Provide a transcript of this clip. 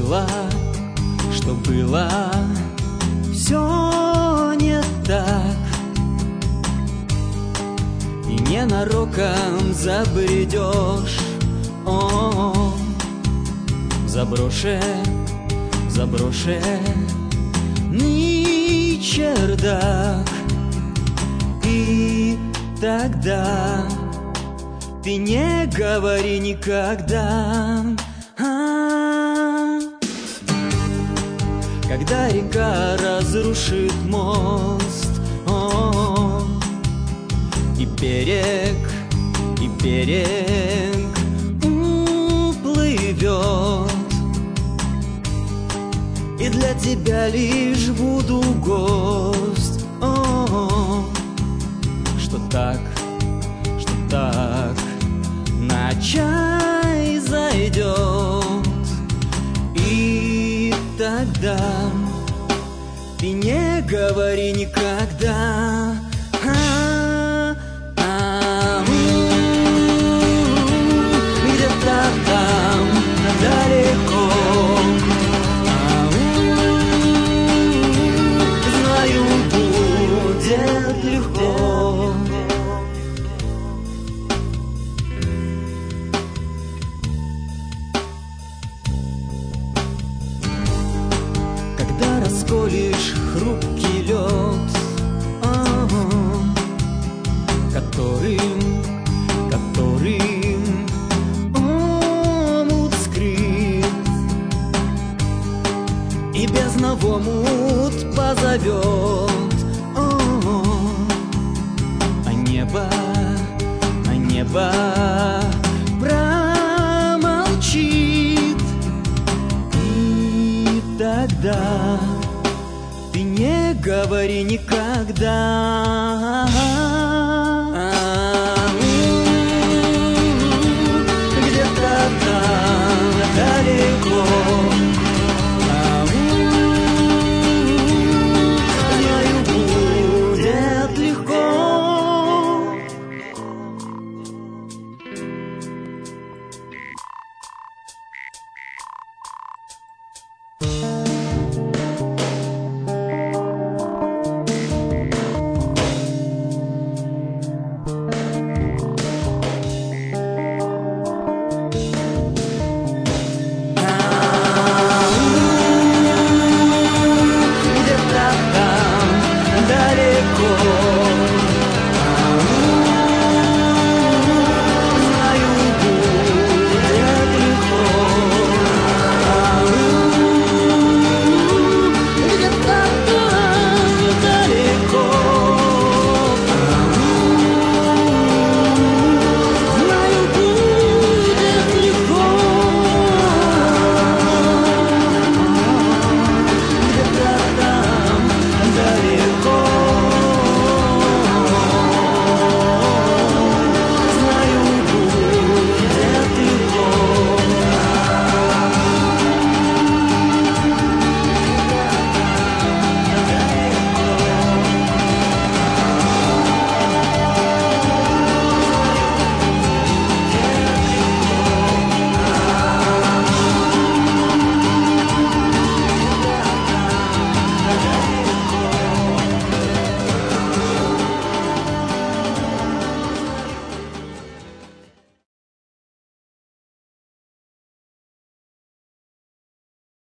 было, что было, все не так. И ненароком забредешь заброшенный чердак. И тогда ты не говори никогда. Когда река разрушит мост, и берег уплывет, и для тебя лишь буду гость, что так на чай зайдет. И тогда ты не говори никогда. Где-то там далеко, знаю, будет легко. Когда расколешь хрупкий лед, которым омут скрыт, и бездна в омут позовет, а небо промолчит. И тогда ты не говори никогда.